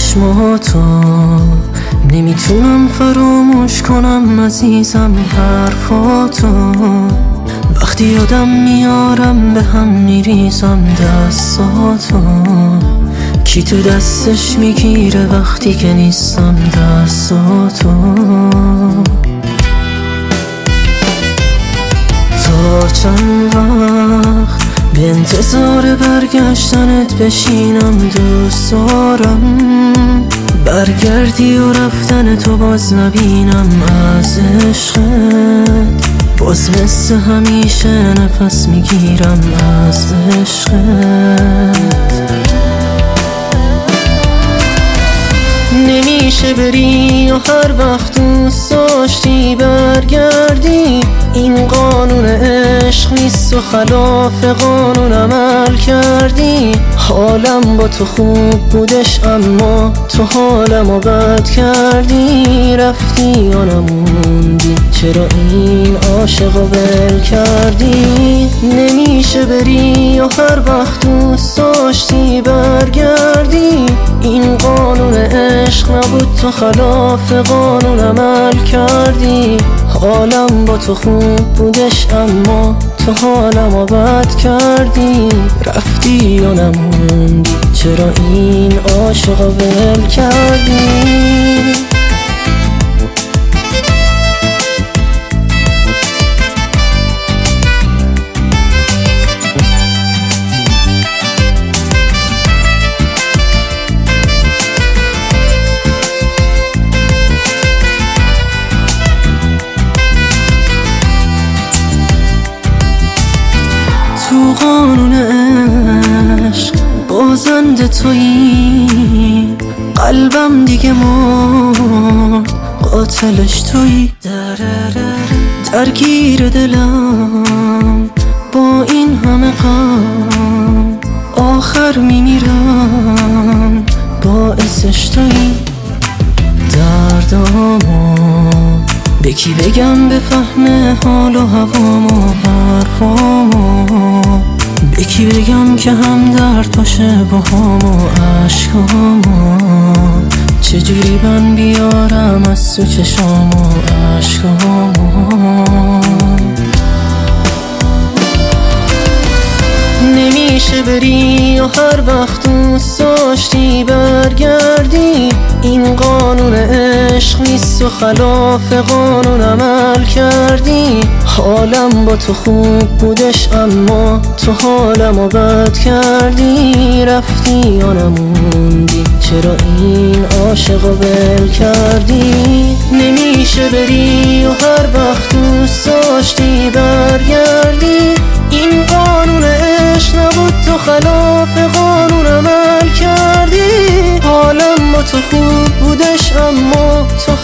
چشماتو نمیتونم فراموش کنم عزیزم حرفاتو. وقتی یادم میارم به هم میریزم دستاتو. کی تو دستش میگیره وقتی که نیستم دستاتو. تا چند وقت به انتظار برگشتنت بشینم دوست دارم. برگردی و رفتن تو باز نبینم از عشقت. باز مثل همیشه نفس میگیرم از عشقت. نمیشه بری و هر وقت دوست داشتی برگردی. این قانون عشق نیست و خلاف قانون عمل کردی. حالم با تو خوب بودش اما تو حالمو بد کردی. رفتی یا نموندی چرا این عاشقو ول کردی. نمیشه بری و هر وقت دوست داشتی برگردی. این قانون عشق نبود تو خلاف قانون عمل کردی. حالم با تو خوب بودش اما تو حالمو بد کردی. رفتی یا نموندی چرا این عاشقو ول کردی. تو قانون عشق بازنده تویی. قلبم دیگه مرد قاتلش تویی. درگیر دلم با این همه غم. آخر میمیرم باعثش تویی. دردامو به کی بگم بفهمه حال و هوامو حرفامو. به کی بگم که هم درد باشه با هم و عشقامو. چجوری من بیارم از تو چشام و عشقامو. نمیشه بری و هر وقت دوست داشتی برگردی. این قانون عشق نیست و خلاف قانون عمل کردی. حالم با تو خوب بودش اما تو حالمو بد کردی. رفتی یا نموندی چرا این عاشقو ول کردی. نمیشه بری و هر وقت دوست داشتی برگردی. این قانون عشق نبود تو خلاف قانون عمل کردی. حالم با تو خوب بودش اما تو